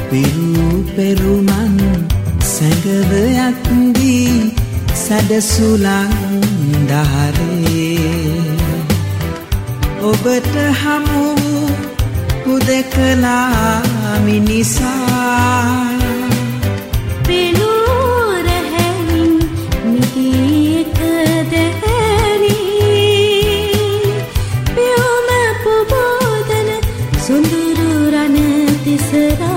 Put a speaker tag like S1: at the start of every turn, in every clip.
S1: පිරු පෙරුමන් සැඟවයක් දී සැඩසුලන් දහරේ ඔබට හමු හුදෙකලා මිනිසා
S2: පෙනුරහැන් මිහික දැරි පියොම පුබෝදන සුඳුරු රණ තිසරා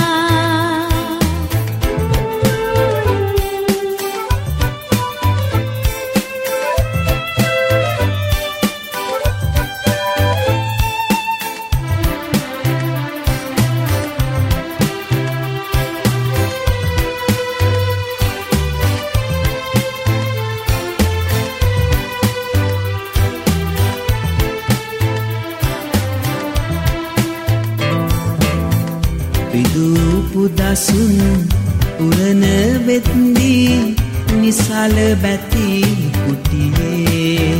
S1: පුදසුන් උරන වෙත්දී නිසල බැති කුටියේ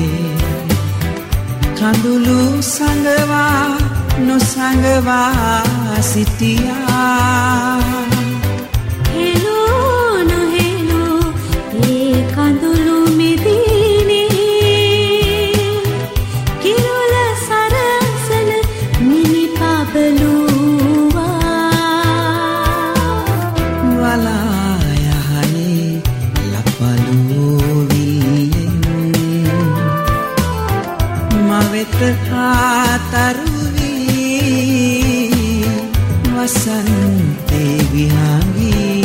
S1: කඳුළු සංගවා නොසංගවා සිටියා
S2: හෙලෝ නොහෙලෝ ඒ කඳුළු මිදිනේ කිරුල සරසන මිනි පබලු
S1: ආතරුවී වසන්තේ විහාඟී